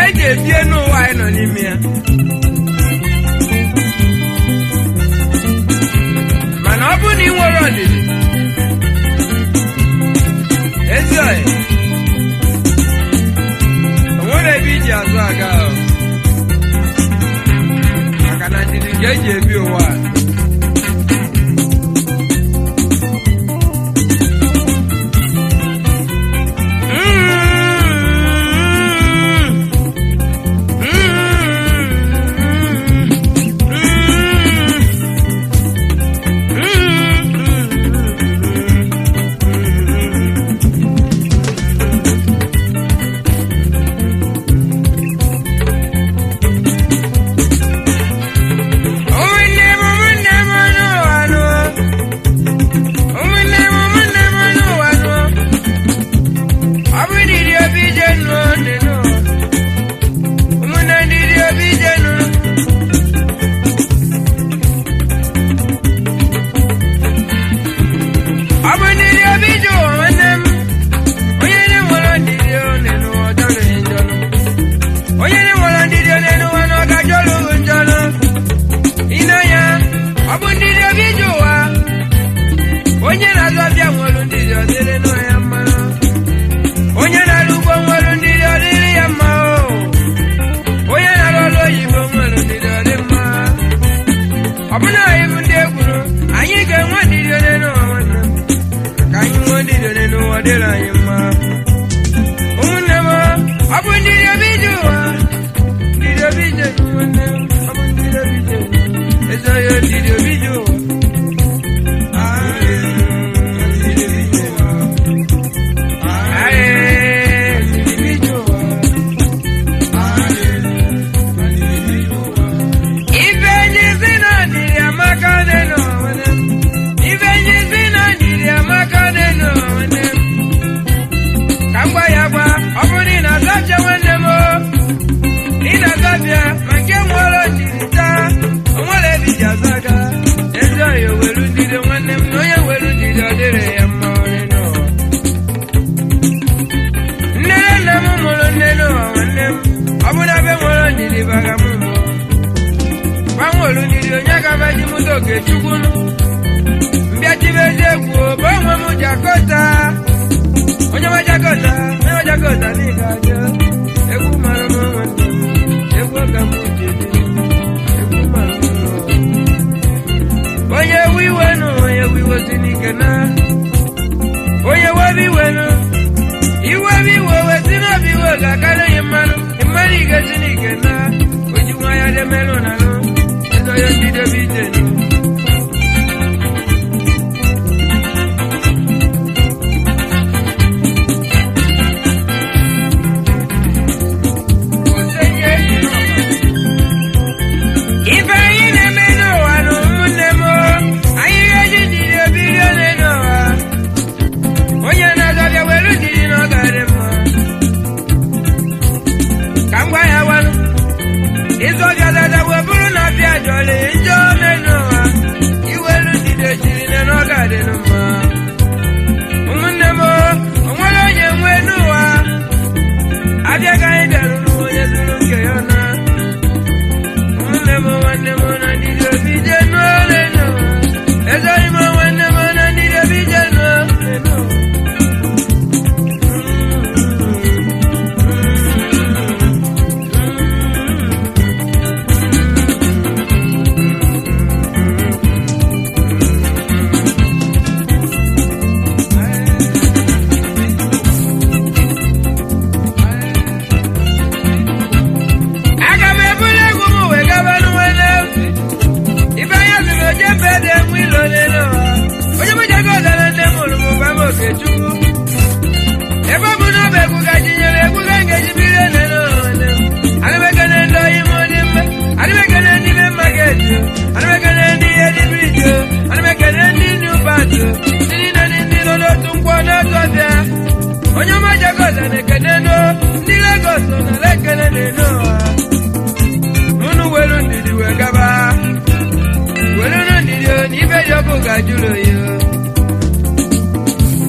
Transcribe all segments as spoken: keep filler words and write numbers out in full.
eji ebie n'ụwa anyị nọ n'ime ya mana ọ bụ na ị nwere ọdịdị ezi ọyị o nwere ebe iji azụ aga maka na ndidi ka eji ebi ụwa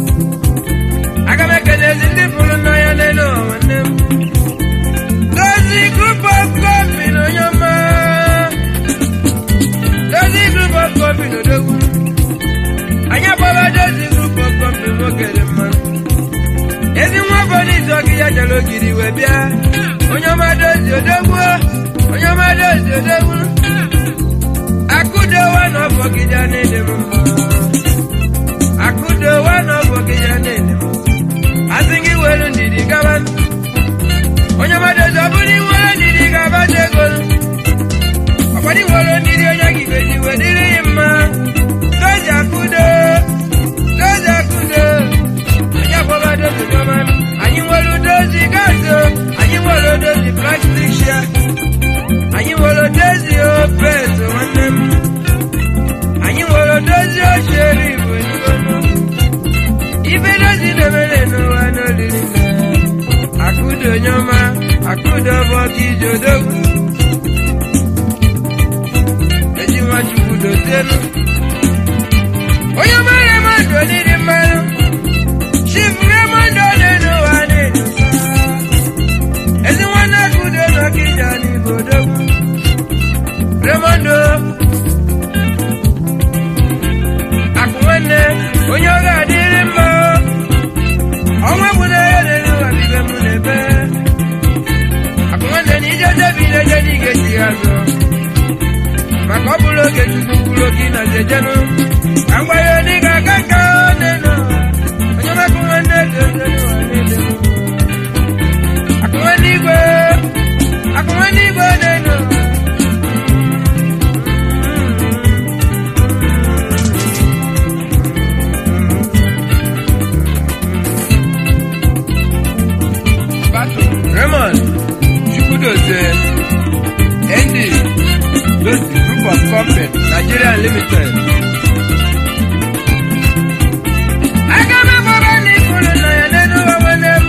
I can make it as if you know your name. Those Kija jalo giri we bia. Onyoma dozi odogwu. Onyoma dozi odogwu. Akudo one of Kija nede mama. Akudo one of Kija nede mama. Asingi welu ndidi gaban. Onyoma dozi abuni welu ndidi gaban degol. Apani welu ndidi onyagi beji wediri ima. Dozi akudo. Dozi akudo. Anya boba dozi gaban. Anyi welu dozi gazo. Anyi welu dozi plastic share. Anyi welu dozi opezo wanem. Anyi welu dozi osheri wenu. Ibe dozi nemele no wano lilile. Akudo nyoma, akudo boki jodogu. Eji wachukudo tenu. Oyoma remondo nidi mano. Shifu remondo nenu wanenu sa. Ezi wana kudo no kijani bodogu. Remondo. Akuwene, onyoga diri mo. Onwe mune yedenu wabibe munebe. Akuwene ni jete bile jeni geji azo. Makobulo geji kukulo kina zejenu. Kangwa yoni kakaka oneno. Onyoma kuwene zezenu wanene. Akuwene igwe. Akuwene igwe neno. Raymond, Chukwudozie, Andy, those group of company, Nigeria Limited. I got my mobile phone and I know I want them.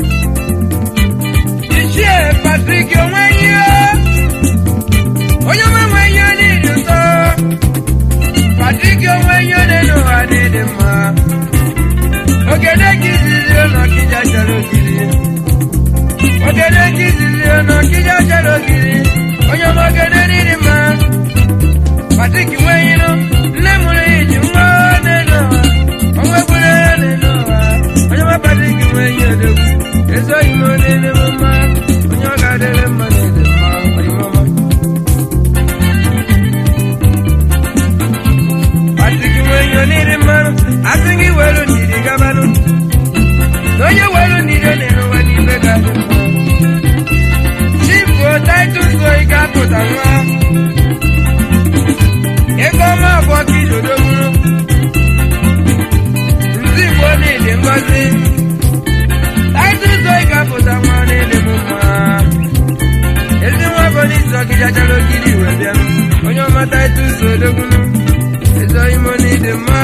This year, Patrick, you're my year. Oh, you're my way, you need to talk. Patrick, you're my year, they know I need him. Okay, that is you, not Kija. Ogede kizili ono kija jalo giri. Onyo mogede nini ma. Patrick Wayno. Nemule iji mwa neno. Onwe kule neno wa. Onyo ma Patrick Wayno dogu. Ezo imo nene mama. Onyo gadele ma nene ma. Oyi mama. Patrick Wayno nini ma. Asingi welu nini gabanu. Onyo welu nini neno wa nipe gabanu. Titus go ikapo tanwa. Eko ma bo ki jodogu. Nzi bo ni de ngozi. Titus go ikapo tanwa ni de mama. Ezi wa bo ni so ki jajalo kiri we bia. Onyo ma Titus jodogu. Ezo imo ni de ma.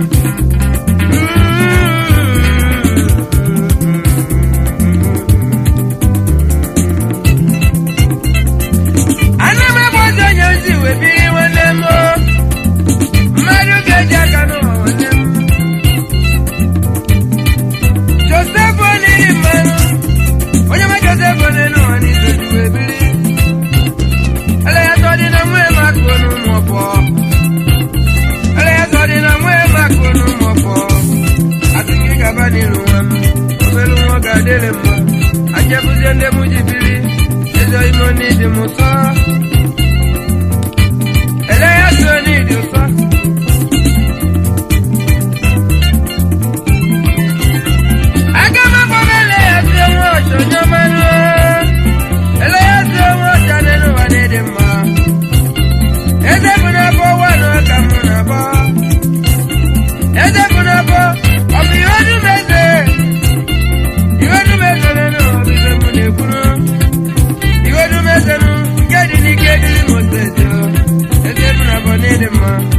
Ajabuzende mujibili, ezo imoni di musa. Eleya soni di usa. Agama pomele ya sewa shonyamanu. Eleya sewa chanenu wanedema. Eze kunapo wano kamunabo. Eze kunapo omiyodu meze. Iwedu meze neno obibe munekunu. Iwedu meze nu ngedi ni gedi ni mosejo. Eze kunapo nedema.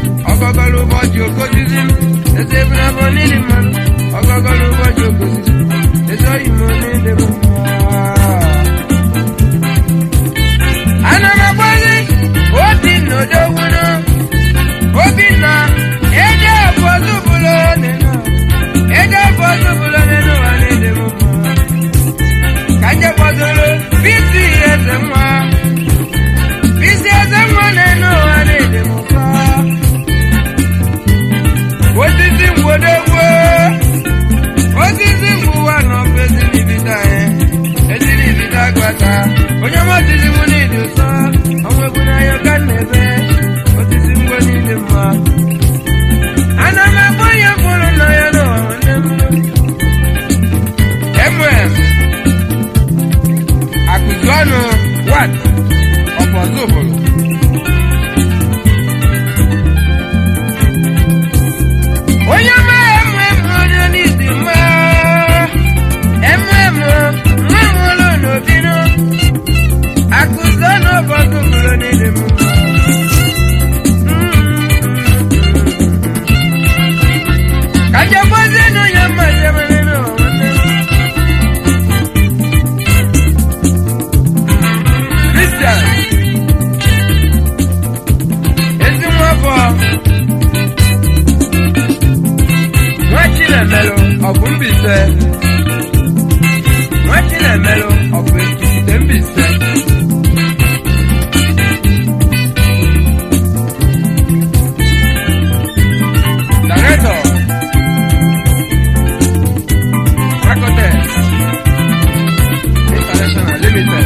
International Limited.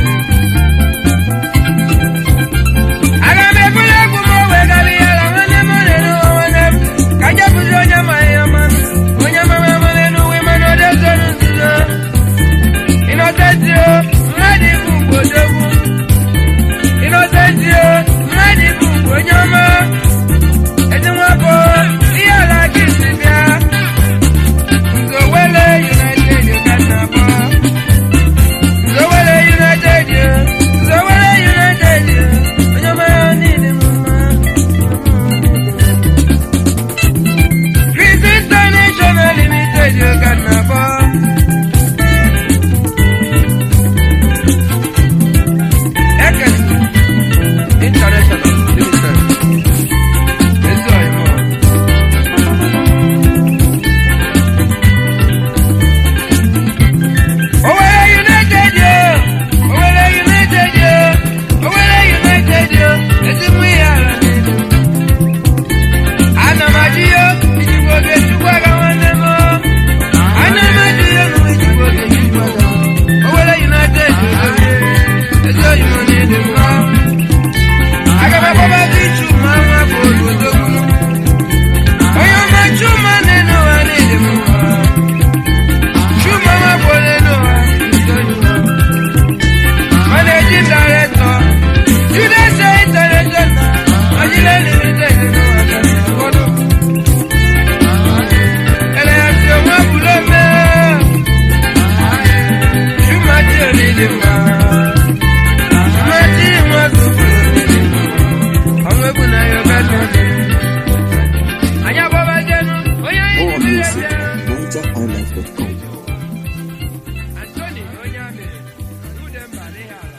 niger island dot com. Anthony Onyame, who them bad they have.